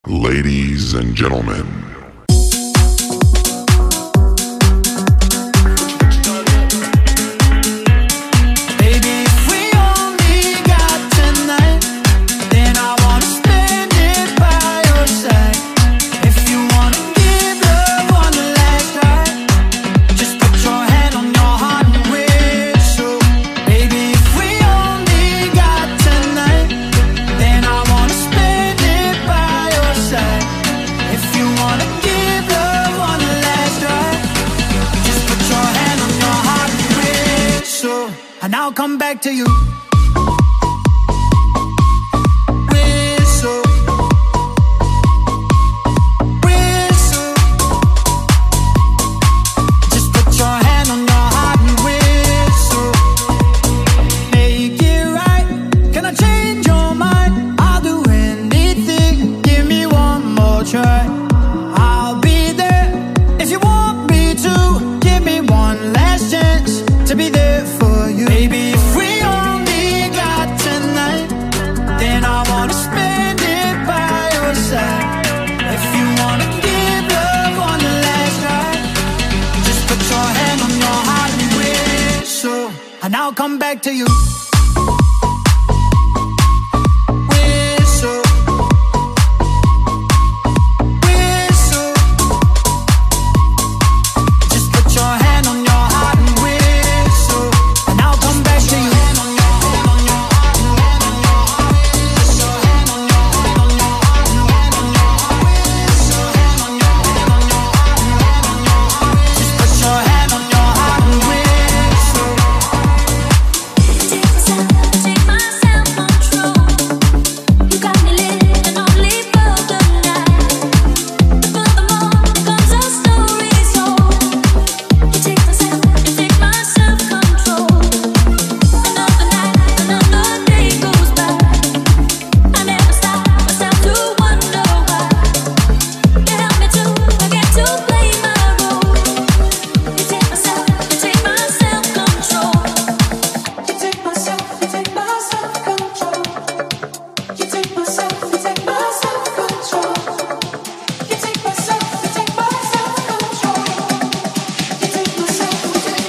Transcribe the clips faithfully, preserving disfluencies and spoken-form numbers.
Ladies and gentlemen, and I'll come back to you. And I'll come back to you. Whistle, whistle. Just put your hand on your heart and whistle, and I'll come back to you. Just put your hand on your heart and whistle. Take myself control. You got me living only for the night. Furthermore, becomes a story told. You take myself, you take myself control. Another night, another day goes by. I never stop myself to wonder why. You help me to forget to play my role. You take myself, you take myself control. You take myself, you take myself control. You take myself, you take myself control. You take myself, you take myself control. You take myself, you take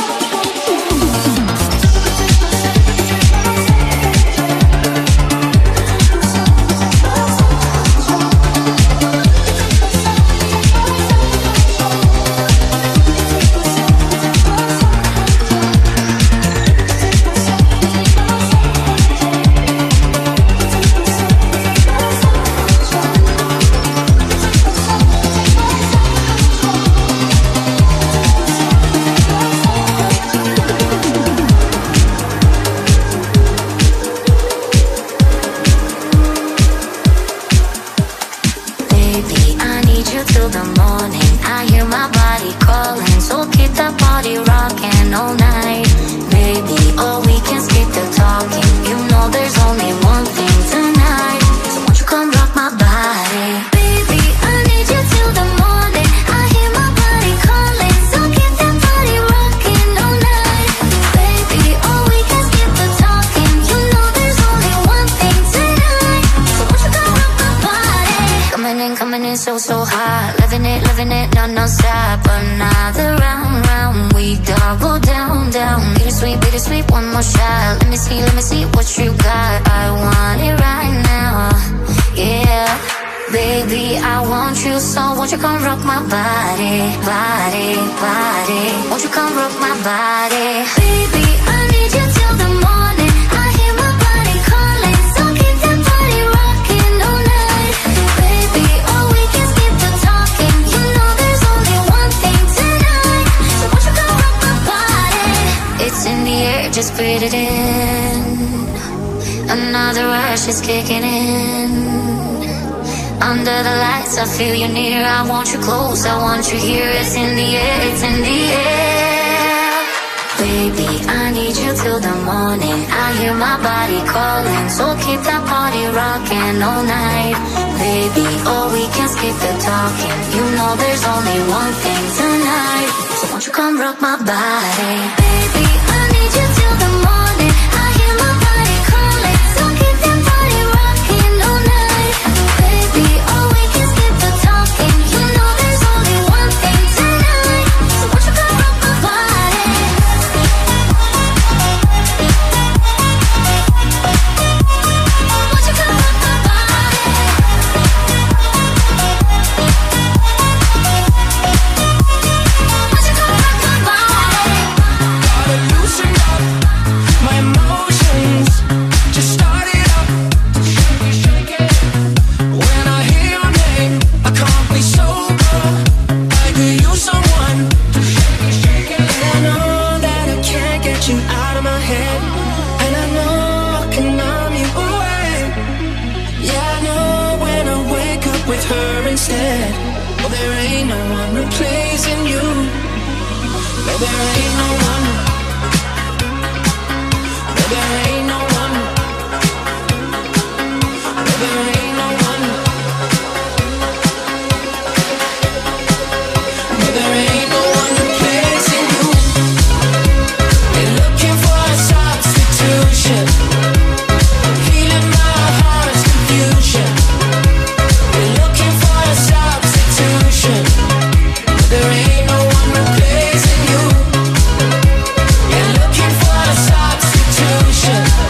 Baby, I need you till the morning. I hear my body calling, so keep that body rocking all night. Baby, oh, we can skip the talking. You know there's only one thing tonight. So won't you come rock my body? Baby, I need you till the morning. I hear my body calling, so keep that body rocking all night. Baby, oh, we can skip the talking. You know there's only one thing tonight. So won't you come rock my body? Coming in, coming in so, so hot. Living it, living it, no, no stop. Another round, round, we double down, down. Bittersweet, bittersweet, one more shot. Let me see, let me see what you got. I want it right now, yeah. Baby, I want you, so won't you come rock my body, body, body. Won't you come rock my body? Baby, I need you till the morning. I hear my body calling, so keep that body rocking all night. Baby, oh, we can skip the talking. You know there's only one thing tonight. So won't you come rock my body? It's in the air, just breathe it in. Another rush is kicking in. Under the lights, I feel you near. I want you close, I want you here. It's in the air, it's in the air. Baby, I need you till the morning. I hear my body calling, so keep that party rocking all night. Baby, oh, we can skip the talking. You know there's only one thing tonight. So won't you come rock my body? Baby, I need you till the morning. I hear my body calling, so keep that party rocking all night. Baby, oh, left her instead. Oh, there ain't no one replacing you. No, there ain't no one. No, there ain't no one. No, there ain't no one. No, there ain't no one replacing you. They're looking for a substitution, healing my heart's confusion. They're looking for a substitution, but there ain't no one replacing you. They're looking for a substitution.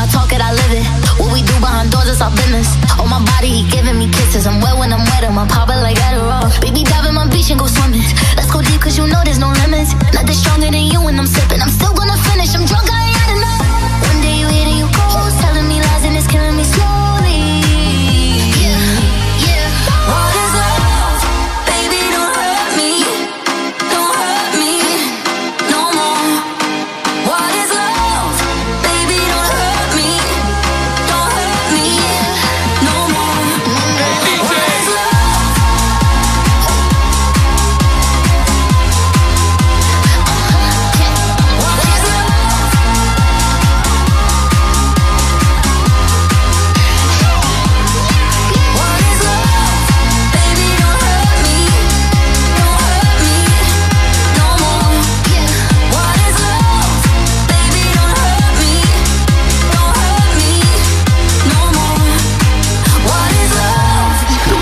talk it, I live it. What we do behind doors, it's our business. On my body, he giving me kisses. I'm wet when I'm wet, I'm pop it like Adderall. Baby, dive in my beach and go swimming. Let's go deep, cause you know there's no limits. Nothing stronger than you when I'm sipping. I'm still gonna finish, I'm drunk, I ain't had enough. One day you hit and you go, telling me lies and it's killing me slowly. Yeah, yeah. What is love? Baby, don't hurt me. Don't hurt me no more. What is love? Baby, don't hurt me. Don't hurt me no more. What is love? What is love? What is love? Baby, don't hurt me. Don't hurt me no more. What is love? Baby, don't hurt me. Don't hurt me no more. What is love?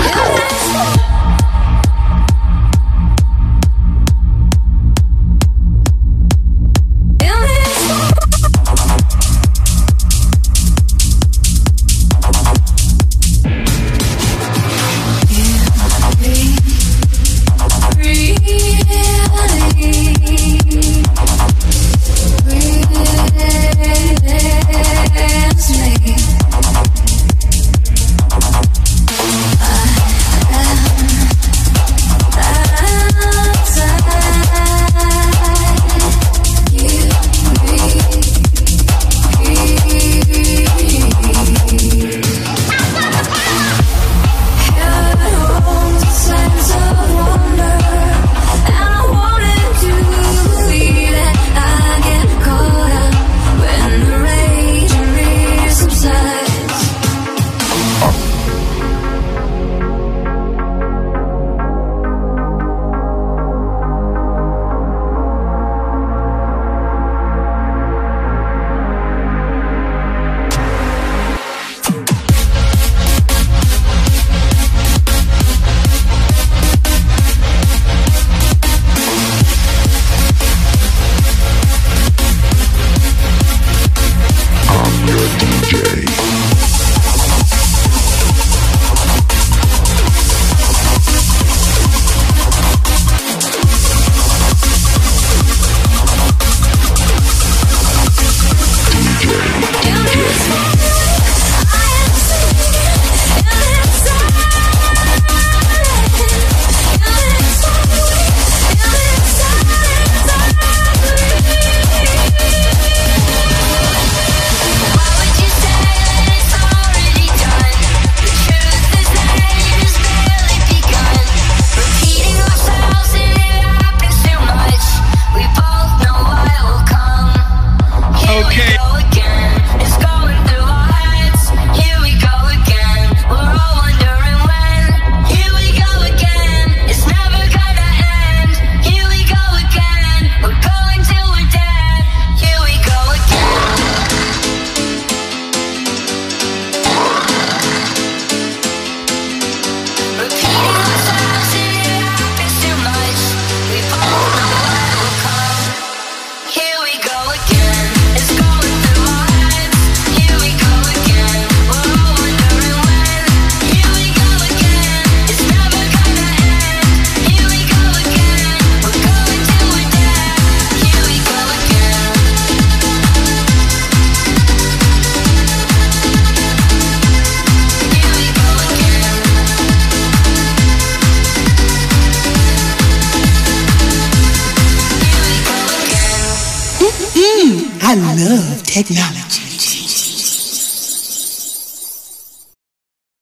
I'm your D J. I love technology.